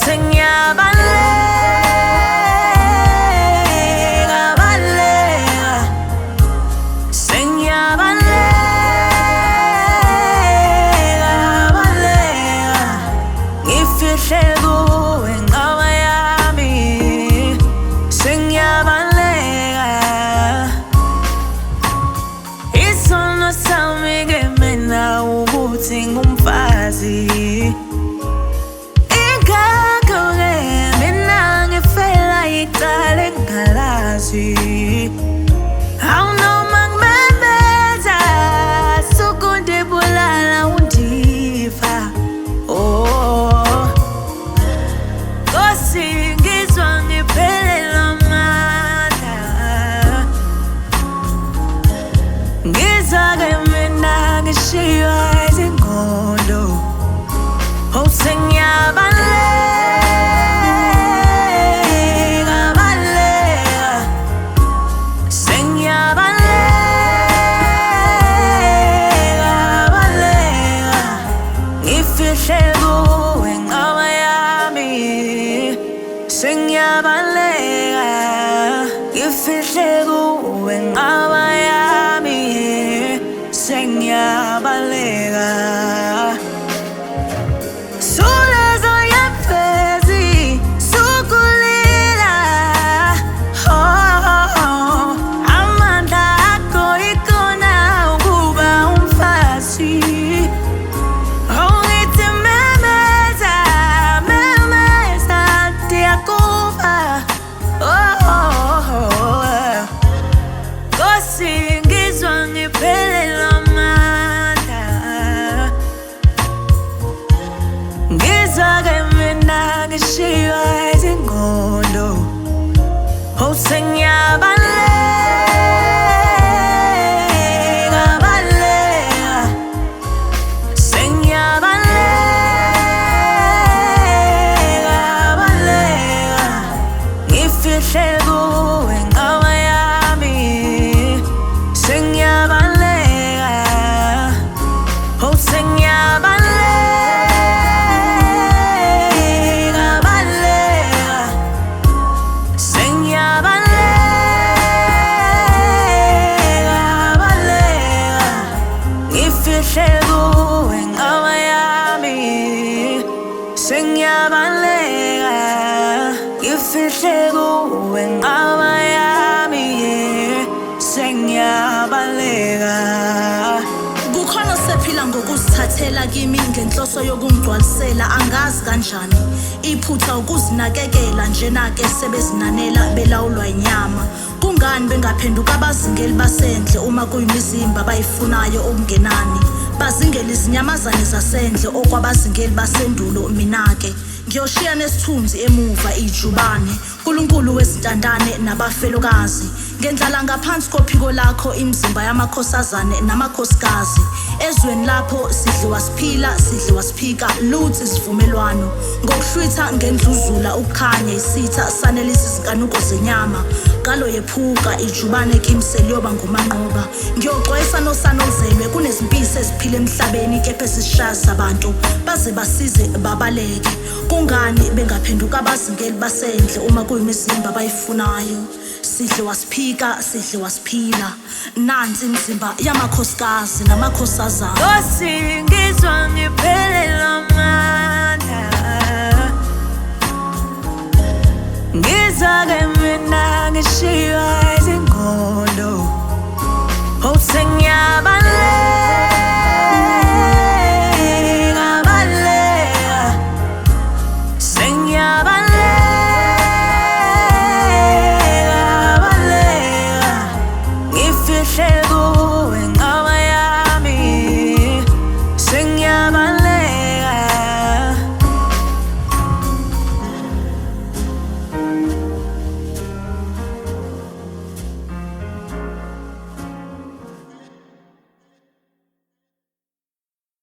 Ngumfazi ingakho-ke mina ngifela icala engingalazi awunoma ngimemeza sukundibulala undiva Nkosi ngizwa ngiphelelwa amandla ngizwa-ke mina ngishiywa Kukhona sephila ngokuzithathela kimi ngenhloso yokungigcwalisela angazi kanjani iphutha ukuzinakekela njena-ke sebezinanela belawulwa inyama kungani bengaphenduka abazingeli basendle uma kuyimizimba bayifunayo okungenani bazingela izinyamazane zasendle okwabazingeli basendulo mina-ke ngiyoshiya nesithunzi emuva ijubane uNkulunkulu wezintandane nabafelokazi ngendlala ngaphansi kophiko lakho imizimba yamakhosazane namakhosikazi ezweni lapho sidliwa siphika luthi isivumelwano ngokuhlwitha ngendluzula ukukhanya isitha sanelisa izinkanuko zenyama ngalo yephuka ijubane kimseli yoba ngumanqoba ngiyoxwayisa nosanozelwe kunezimpisi eziphila emhlabeni kepha esishaza abantu baze basize babaleke kungani bengaphenduka abazingeli basendle uma kuyimizimba bayifunayo sidliwa siphila nansi imizimba yamakhosikazi namakhosazana Nkosi ngizwa ngiphelelwa amandla ngizwa-ke mina ngishiywa